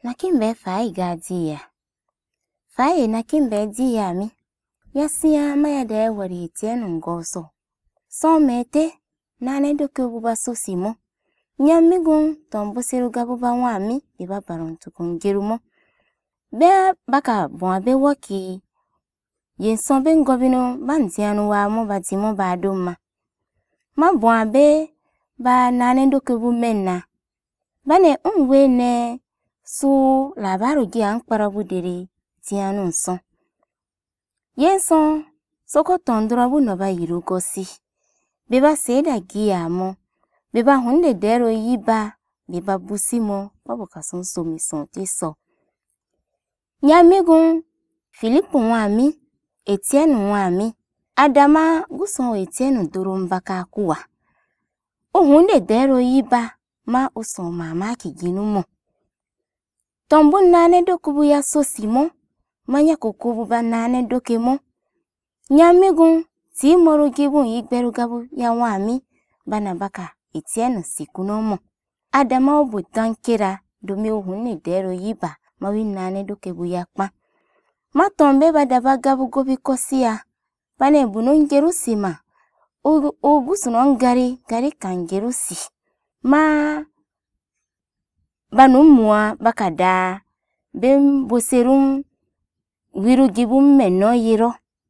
Nakimbe fai gadia. Fai nakimbe dia mi. Yasia maya de wari tienu ngoso. So mete nane doke buba sosimo. Nyamigun tombo seruga buba wami iba barontu kungirumo. Be baka buabe waki. Yenson ben gobino banzianu wa mo batimo ba doma. Ma buabe ba nane doke bu menna. Bane unwe ne su labaru gi ankparabu diri tianu son. Yenson soko tondrobu no ba yirugosi. Beba seda gia mo. Beba hunde dero yiba. Beba busimo. Babu kason somi son tiso. Nyamigun Filipu wami. Etienne wami. Adama guson Etienne durumbaka kuwa. Hunde dero yiba. Ma uson mama ki ginumo. Tombu nane dokubu ya sosimo. Manya kukubu ba nane dokemo. Nyamigun ti moru gibun yigberu gabu ya wami. Bana baka Etienne sikunomo. Adama obu tankira domi ohune dero yiba. Mawi nane dokebu ya kpa. Ma tombe badaba gabu gobi kosia. Bane bunongeru sima. Ogusunon gari kangeru si. Ma banumua bakada bem boserum wiru gibum meno yiro.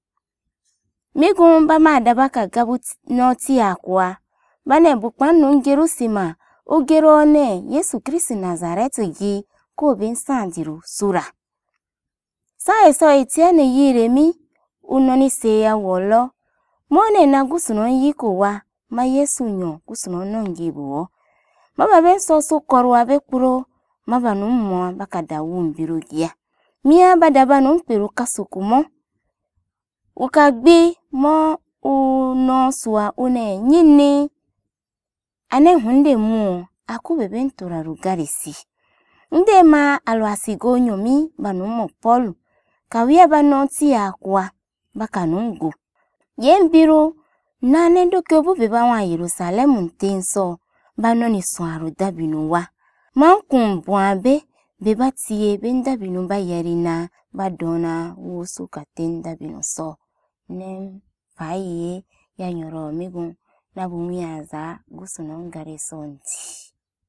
Migun bama adabaka gabu noti akwa. Bane bukman nungeru sima. Ogero ne Yesu Kristi Nazaretu gi ko ben sandiru sura. Sa eso Etienne yiremi unoni seya wolo. Mone na gusunon yikowa ma Yesu nyo gusunon nongibuwo. Maba ben soso korwa be kuro. Maba numwa bakada wumbiru gia. Mia badaba numpiru kasukumo. Ukagbi mo uno suwa une nyini. Ane hunde muo akube bentura rugarisi. Nde ma alwasigo nyomi banumo polu. Kawia banoti akwa baka nungu. Yembiru nane dokebu beba wa Yerusalemu ntenso. Banoni suaru dabinuwa. Mankun buabe beba tiye ben dabinu ba yarina badona wosu katen dabinu so. Nem faiye ya nyoro migun nabu miyaza gusunon gare sonti.